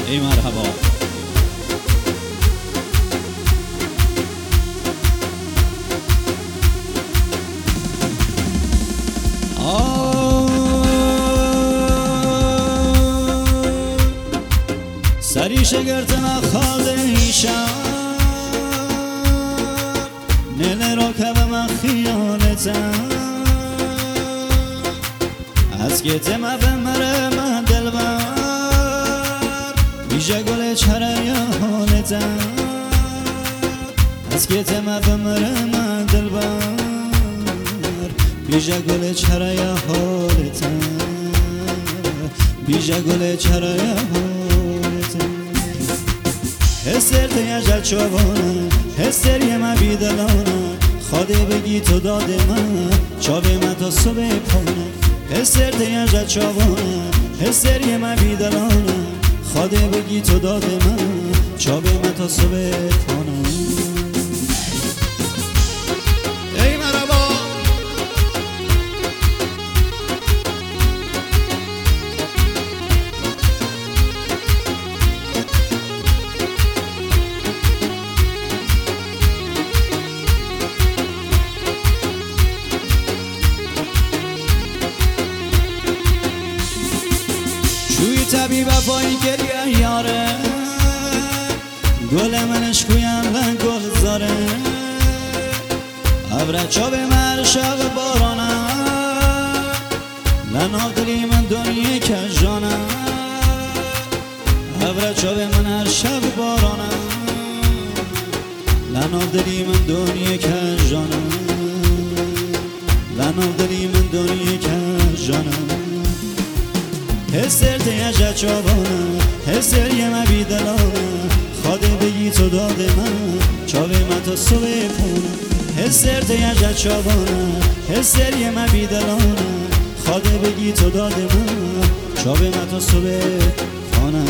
ای مرحبا. سری شگرت مخال ایشان نل راکب من خیانتم از گیت مفهمره من دلبر بیجه گل چره یا حالتم از گیت مفهمره من دلبر بیجه گل چره یا حالتم بیجه گل چره یا حالتم هستر تیجه چوانه هستر یه ما بیدلانه خواده بگی تو داده من چاوه من تا صبح پانه هستر تیجه چوانه هستر یه ما بیدلانه خواده بگی تو داده من چاوه من تا صبح پانه ای مرحبا. شوی طبیب پایی گریه یاره گل منش کویم و گل زاره ابرچا به مر شب بارانه لنها دلی من دنیه کجانه ابرچا به من هر شب بارانه لنها دلی من دنیه کجانه لنها دلی من دنیه کجانه هستر تیجه چوانه هستر یه ما بیدلانه خواده بگی تو داده من چاوه من تا صبح پونه هستر تیجه چوانه هستر یه ما بیدلانه خواده بگی تو داده من چاوه من تا صبح پونه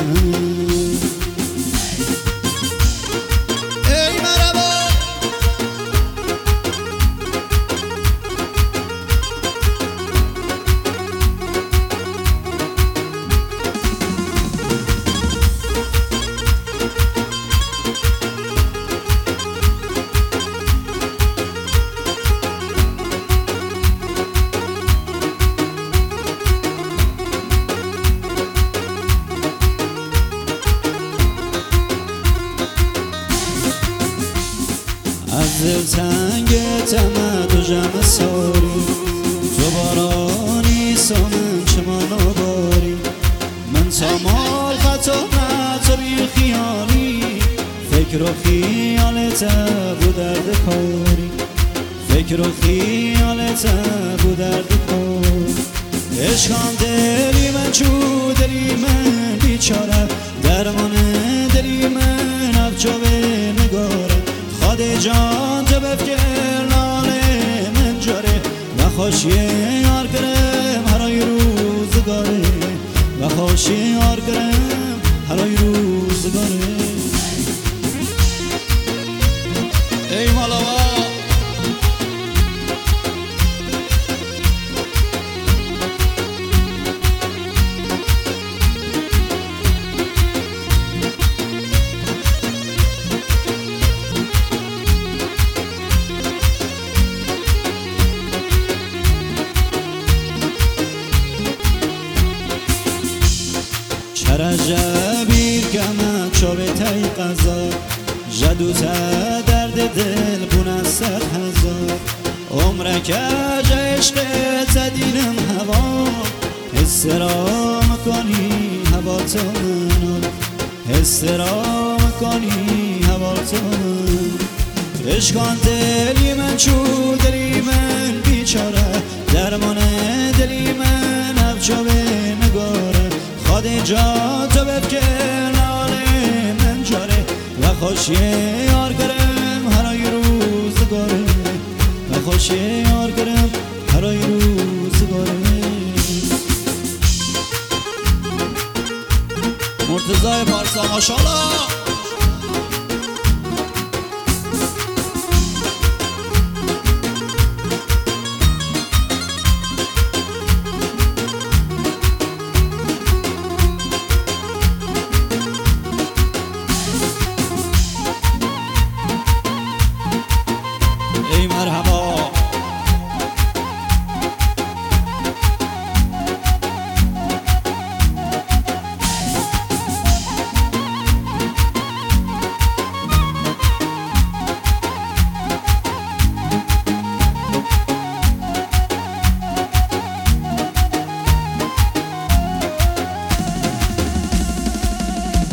از دل تنگ تمد و جمع ساری تو بارانی سامن چمان و باری من تمال خطا تو بی خیالی فکر و خیالت بود درد کاری فکر و خیالت بود درد کاری عشقان دلی من چو دلی من بیچاره درمان دلی من افجا به نگاره خواده جان تو بفکر ناله من جاره و خوشی یار کرم هرای روزگاره و خوشی یار کرم هرای روزگاره ای مالاوا. رجبیر کمه چوبه تای قضا جدو تا درد دل بونه صد هزار عمره که عشق تدینم هوا حسرا مکنی هوا تو منو حسرا مکنی هوا تو من عشقان دلی من چو دلی من بیچاره درمان دلی من افجا به نگاره خواده جا تو بفکر ناله من جاره و خوشی یار کرم هرای روزگاره و خوشی یار کرم هرای روزگاره مرتضای پارسا ماشاءالله.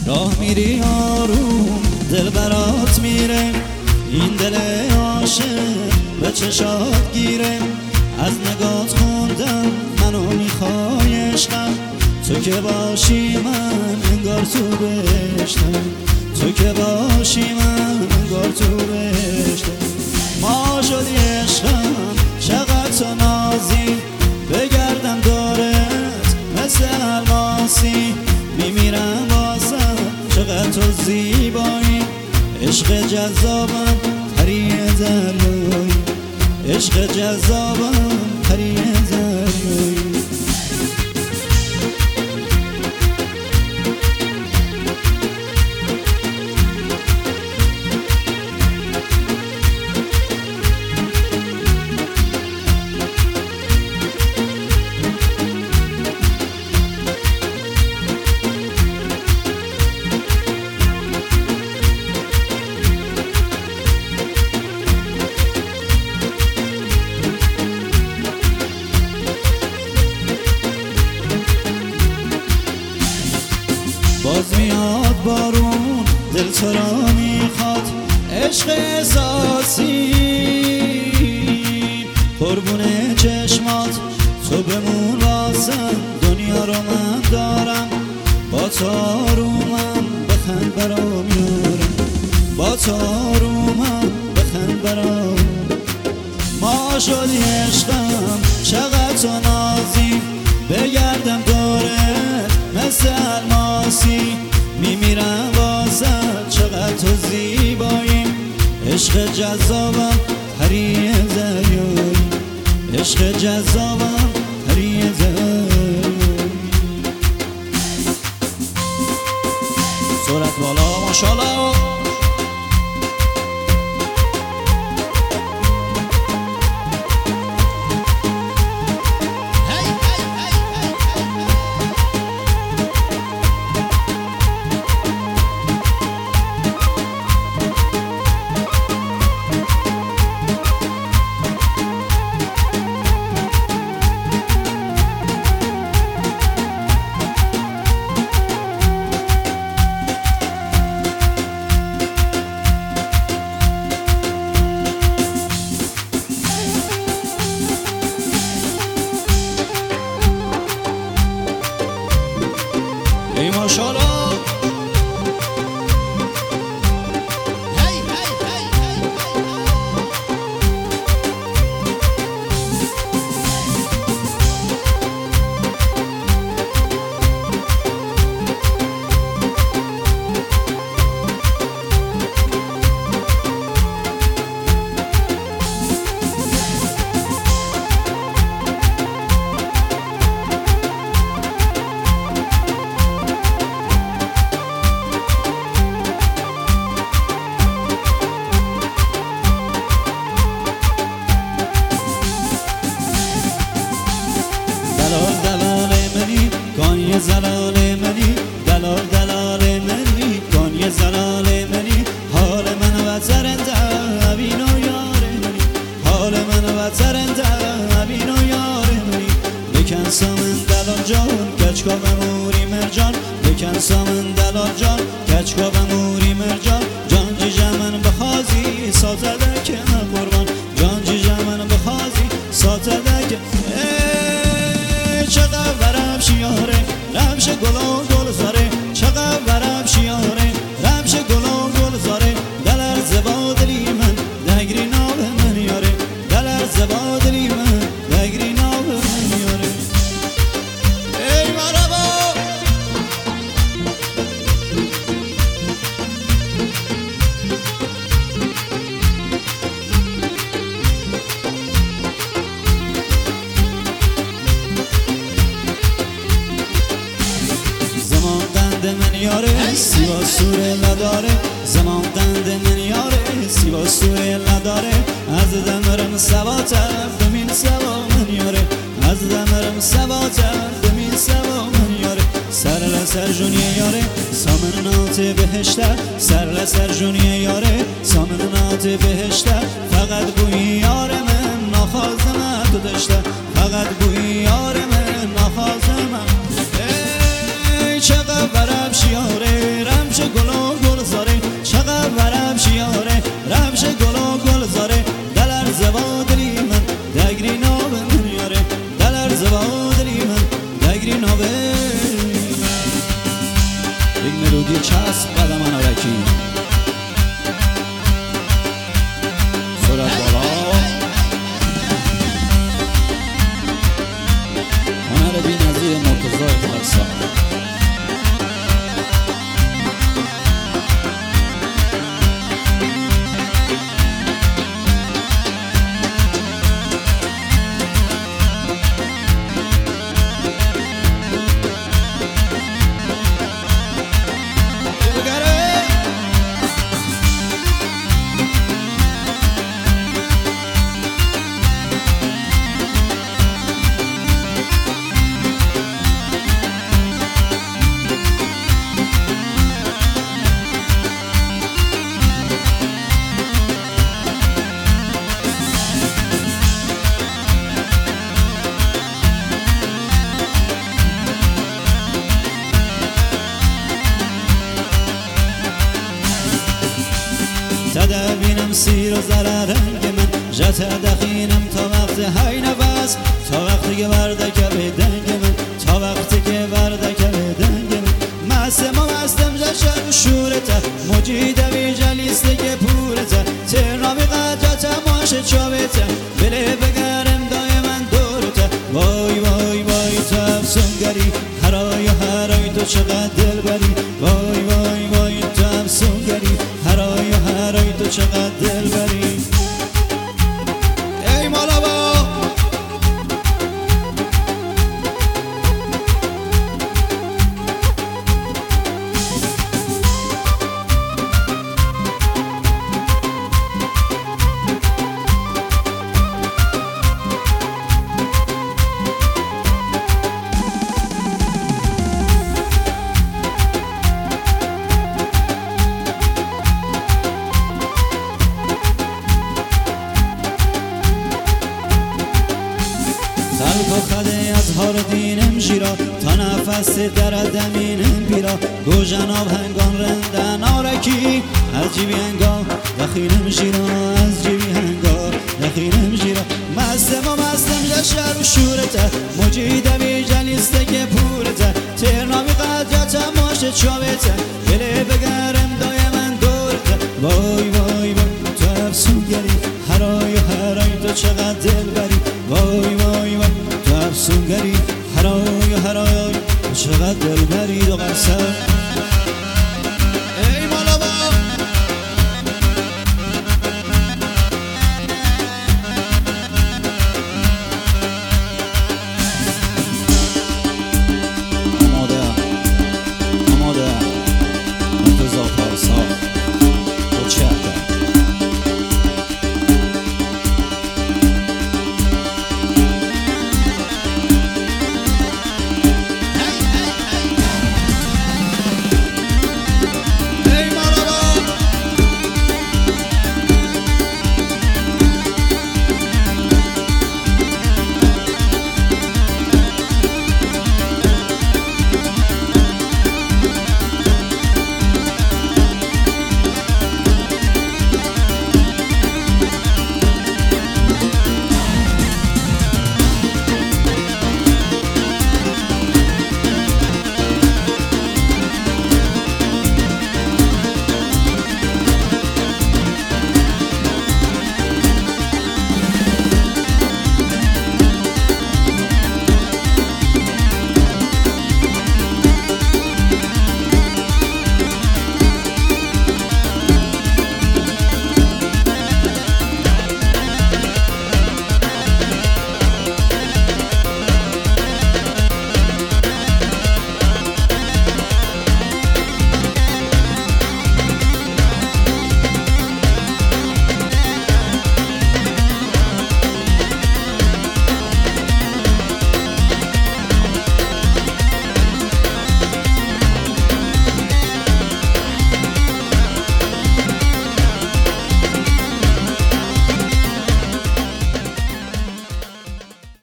راه میری آروم دل برات میره، این دل عاشق به چشات گیره. از نگات خوندم منو میخوای عشقم، تو که باشی من انگار تو بهشتم، تو که باشی من انگار تو بهشتم. ما شدی عشقم چقدر تو نازی، بگردم دارت مثل الماسی، میمیرم واسم چقدر تو زیبایی. عشق جذابم پری دریایی، عشق جذابم پری دریایی. باز میاد بارون دل تو را میخواد، عشق احساسی قربون چشمات. تو بمون واسم دنیا رو من دارم، با تو آرومم بخند برام یارم، با تو آرومم بخند برام. ما شدی عشقم چقدر تو نازی، بگردم دورت مثل الماسی، میمیرم واسه چقدر تو زیبایی. عشق جذابم پری دریایی، عشق جذابم پری دریایی. سرعت بالا ماشاءالله. ای ماشاءالله. کانی زلال منی، دلال دلال منی، کانی زلال منی. حال من و ترنده بینو یار منی، حال من و ترنده بینو یار منی. بکن سامن دلال جان کچکا بموری مرجان، بکن سامن دلال جان کچکا بموری مرجان. جان جیجه من بخوازی ساتده که قربان، جان جیجه من بخوازی ساتده که چقدر ورم شیاره رمش گلان گل زاره، چقدر ورم شیاره رمش گلان گل زاره. دلر زبا دلی من دگری ناب من یاره، دلر زبا دلی من دگری ناب من یاره. ای مرحبا. من یاره سیوا سوره نداره، زمان قند من یاره سیوا سوره نداره. از دمرم سواتر بمین سوا من یاره، از دمرم سواتر بمین سوا من یاره. سر لسر جونیه یاره سامن نات بهشته، سر لسر جونیه یاره سامن نات بهشته. فقط بوی یار من نخوازم تو دشته، فقط بوی یار من نخوازم. چقدر ورم شیاره یک ملودی چسب قدم انارکی سرعت بالا هنر بی نظیر مرتضی پارسا زده بینم سیر و زره رنگ من جت دخینم تا وقت های نفس تا وقتی که وردکه به دنگ من تا وقتی که وردکه به دنگ من مستم و مستم جشن و شورته مجیده بی جلیسته که پورته ترنامی قجت ماشه چاوته بله بگرم دای من دورته وای وای وای تو افسونگری هرای هرای تو چقدر دل بری وای وای وای تو افسونگری هرای هرای تو چقدر دل بری ای مالابا سلک خده از هار دینم جیرا تا نفس در دمینم بیرا گو جناب هنگان رندن آرکی از جیبی هنگا دخینم جیرا از جیبی هنگا دخینم جیرا مستم و مستم جشر و شورته مجیده بی جلیسته که پورته ترنامی قدرت ماشه چاوته بله بگرم دای من دورته وای وای وای تو افسونگری هرای هرای تو چقدر دل بری وای وای وای تو افسونگری هرای هرای تو چقدر دل بری دو قرصه